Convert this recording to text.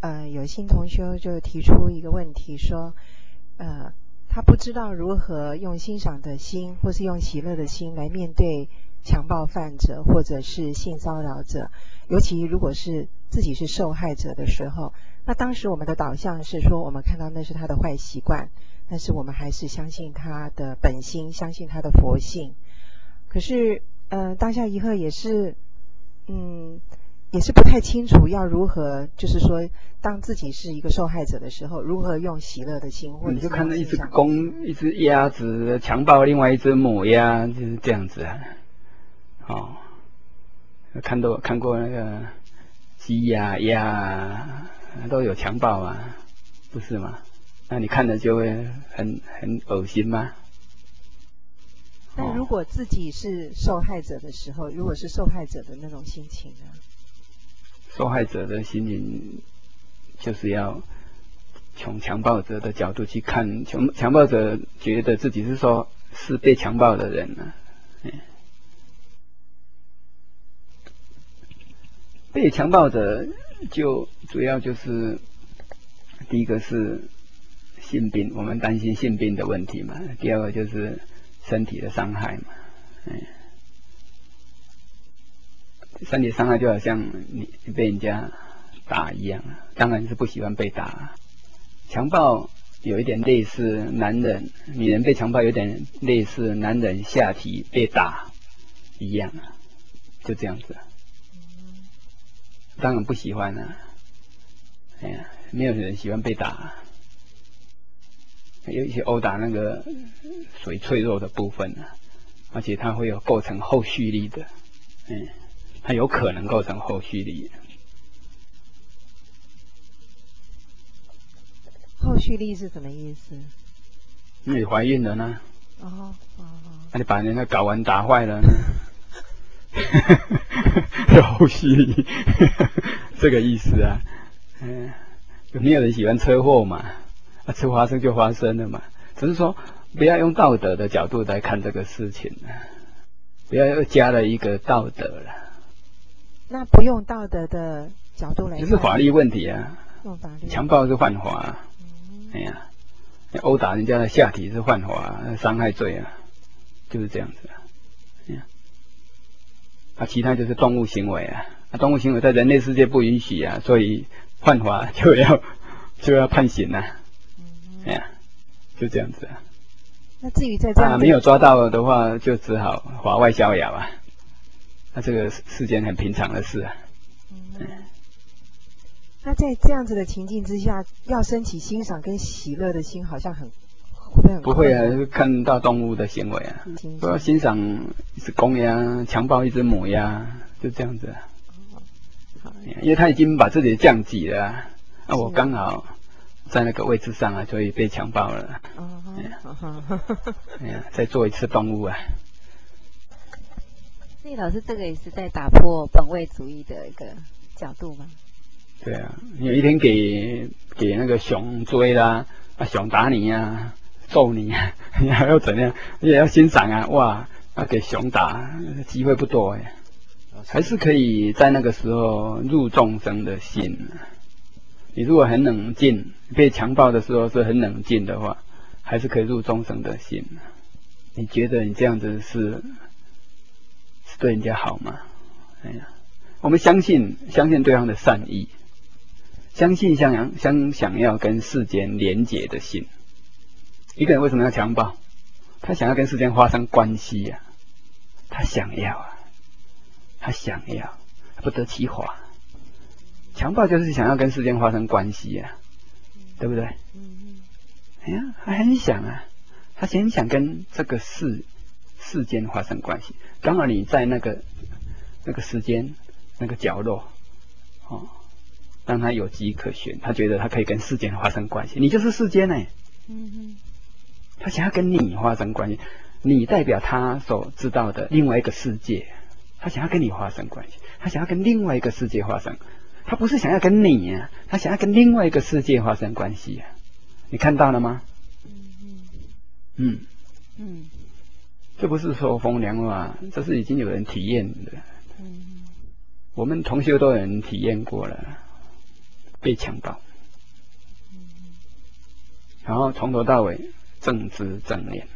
有新同修就提出一个问题说，他不知道如何用欣赏的心或是用喜乐的心来面对强暴犯者或者是性骚扰者，尤其如果是自己是受害者的时候，那当时我们的导向是说，我们看到那是他的坏习惯，但是我们还是相信他的本心，相信他的佛性。可是当下一刻也是也是不太清楚要如何，就是说当自己是一个受害者的时候，如何用喜乐的心，或者你就看到一只公、 一只鸭子强暴另外一只母鸭，就是这样子啊。哦，看过那个鸡呀、鸭啊，都有强暴啊，不是吗？那你看了就会很恶心吗？ 那如果自己是受害者的时候，如果是受害者的那种心情呢？ 受害者的心情就是要从强暴者的角度去看，强暴者觉得自己是被强暴的人呢、被强暴者就主要就是第一个是性病，我们担心性病的问题嘛；第二个就是身体的伤害嘛。身体伤害就好像你被人家打一样，当然是不喜欢被打。强暴有一点类似女人被强暴有点类似男人下体被打一样，就这样子。当然不喜欢啊，没有人喜欢被打，尤其殴打那个最脆弱的部分啊，而且它会有构成后续力的，它有可能构成后续力。 后续力是什么意思？ 你怀孕了呢？那你把人家睾丸打坏了呢？有后续力，这个意思啊。没有人喜欢车祸嘛，车发生就发生了嘛。只是说不要用道德的角度来看这个事情，不要又加了一个道德了。 那不用道德的角度来看， 就是法律问题啊。 用法律， 强暴是犯法啊。殴打人家的下体是犯法，伤害罪啊，就是这样子啊。其他就是动物行为啊，动物行为在人类世界不允许啊，所以犯法就要判刑啊。就这样子啊。 那至于在这样没有抓到的话，就只好法外逍遥啊。那这个是件很平常的事啊。 那在这样子的情境之下，要升起欣赏跟喜乐的心，好像会不会啊，看到动物的行为啊，不要欣赏一只公鸭强暴一只母鸭，就这样子啊。因为他已经把自己降级了啊，我刚好在那个位置上啊，所以被强暴了。再做一次动物啊。 所以老师，这个也是在打破本位主义的一个角度吗？ 对啊，有一天给那个熊追啦，熊打你啊，揍你啊，你还要怎样？你也要欣赏啊！哇，要给熊打，机会不多哎，还是可以在那个时候入众生的心。你如果很冷静，被强暴的时候是很冷静的话，还是可以入众生的心。你觉得你这样子是对人家好吗？我们相信对方的善意。相信想要跟世间连结的心。一个人为什么要强暴？他想要跟世间发生关系呀，他想要，不得其法。强暴就是想要跟世间发生关系呀，对不对？他很想啊，他很想跟这个世间发生关系。刚好你在那个时间那个角落，让他有机可循，他觉得他可以跟世间发生关系，你就是世间呢。他想要跟你发生关系，你代表他所知道的另外一个世界，他想要跟你发生关系，他想要跟另外一个世界发生，他不是想要跟你啊，他想要跟另外一个世界发生关系啊，你看到了吗？这不是说风凉话，这是已经有人体验的。我们同学都有人体验过了。 被强暴，然后从头到尾正知正念。